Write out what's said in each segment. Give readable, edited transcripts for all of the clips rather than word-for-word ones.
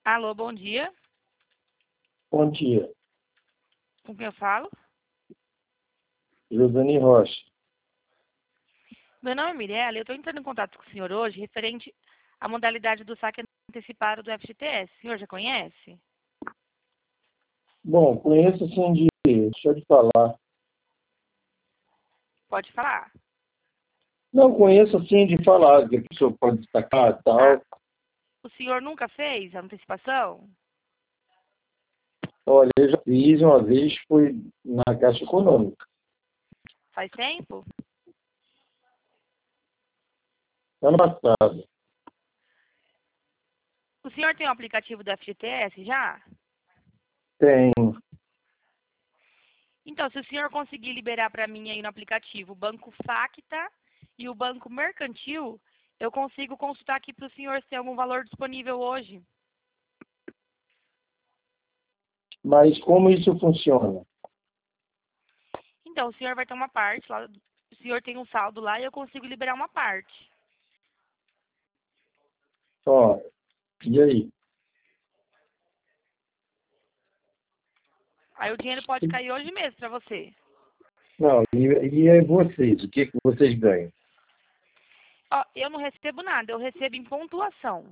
Alô, bom dia. Bom dia, Com quem eu falo? Josane Rocha. Meu nome é Mirella e eu estou entrando em contato com o senhor hoje referente à modalidade do saque antecipado do FGTS. O senhor já conhece? Bom, conheço sim deixa eu te falar. Pode falar. Não, conheço sim de falar, que a pessoa pode destacar e Ah, tal. o senhor nunca fez a antecipação? Olha, eu já fiz uma vez, foi na Caixa Econômica, Faz tempo? ano passado. O senhor tem o aplicativo do FGTS já? Tem. Então, se o senhor conseguir liberar para mim aí no aplicativo o Banco Facta e o Banco Mercantil, eu consigo consultar aqui para o senhor se tem algum valor disponível hoje. Mas como isso funciona? Então, o senhor vai ter uma parte lá, o senhor tem um saldo lá e eu consigo liberar uma parte. Ó, e aí? Aí o dinheiro pode cair hoje mesmo para você. Não, e aí vocês? O que vocês ganham? Ó, eu não recebo nada, eu recebo em pontuação.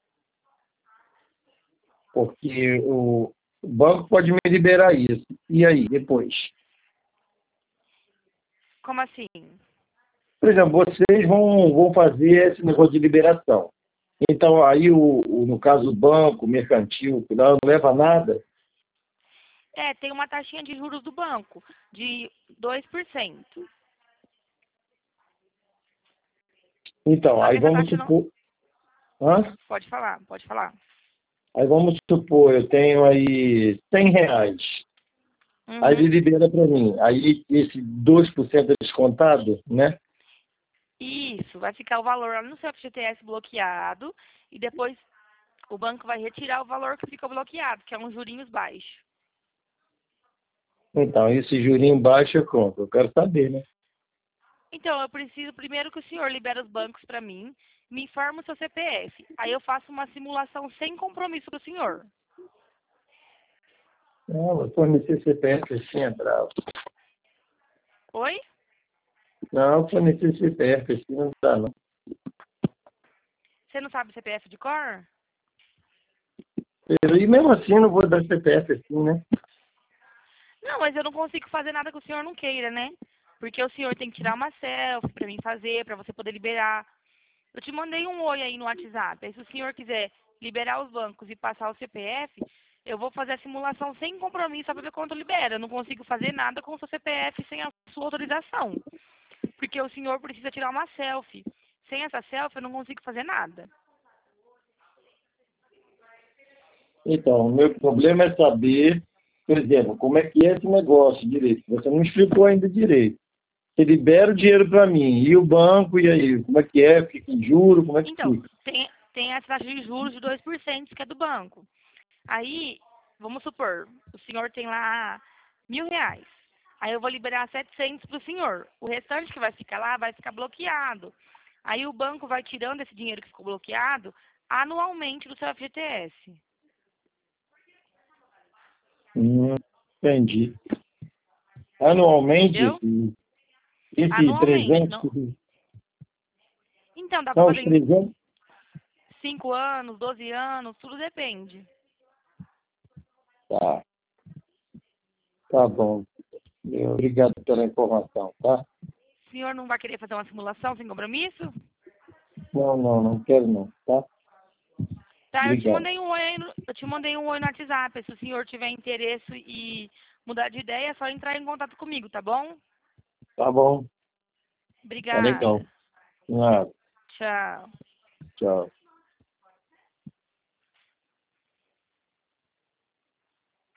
Porque o banco pode me liberar isso. E aí, depois? Como assim? Por exemplo, vocês vão fazer esse negócio de liberação. Então, aí, no caso do banco, mercantil, não leva nada. É, tem uma taxinha de juros do banco de 2%. Então, Só que aí essa vamos taxa não. supor. Hã? Pode falar, pode falar. Aí vamos supor, eu tenho aí R$ 100. Aí ele Uhum. libera para mim. Aí esse 2% é descontado, né? Isso, vai ficar o valor lá no seu FGTS bloqueado e depois o banco vai retirar o valor que ficou bloqueado, que é uns jurinhos baixos. Então, esse jurinho baixo eu compro. Eu quero saber, né? Então, eu preciso primeiro que o senhor libere os bancos para mim, me informe o seu CPF. Aí eu faço uma simulação sem compromisso do senhor. Não, vou fornecer CPF assim, é bravo. Oi? Não, fornecer CPF assim não dá, não. Você não sabe o CPF de cor? E mesmo assim eu não vou dar CPF assim, né? Não, mas eu não consigo fazer nada que o senhor não queira, né? Porque o senhor tem que tirar uma selfie para mim fazer, para você poder liberar. Eu te mandei um oi aí no WhatsApp. Aí se o senhor quiser liberar os bancos e passar o CPF, eu vou fazer a simulação sem compromisso para ver quanto libera. Eu não consigo fazer nada com o seu CPF sem a sua autorização. Porque o senhor precisa tirar uma selfie. Sem essa selfie eu não consigo fazer nada. Então, o meu problema é saber, por exemplo, como é que é esse negócio direito. Você não explicou ainda direito. Você libera o dinheiro para mim, e o banco, e aí? Como é que é? Fica em juro? Como é que Então, fica? tem a taxa de juros de 2% que é do banco. Aí, vamos supor, o senhor tem lá R$ 1.000. Aí eu vou liberar 700 para o senhor. O restante que vai ficar lá vai ficar bloqueado. Aí o banco vai tirando esse dinheiro que ficou bloqueado anualmente do seu FGTS. Entendi. Anualmente, Entendeu? esse Anualmente. 300, Não. Então, dá para não, os fazer em 300, 5 anos, 12 anos, tudo depende. tá, tá bom. Obrigado pela informação, tá? O senhor não vai querer fazer uma simulação sem compromisso? Não, não, não quero não, tá? Tá, eu te Obrigado. mandei um oi aí eu te mandei um oi no WhatsApp. Se o senhor tiver interesse e mudar de ideia, é só entrar em contato comigo, tá bom? Tá bom, tá legal. Obrigada. Ah, Tchau. tchau.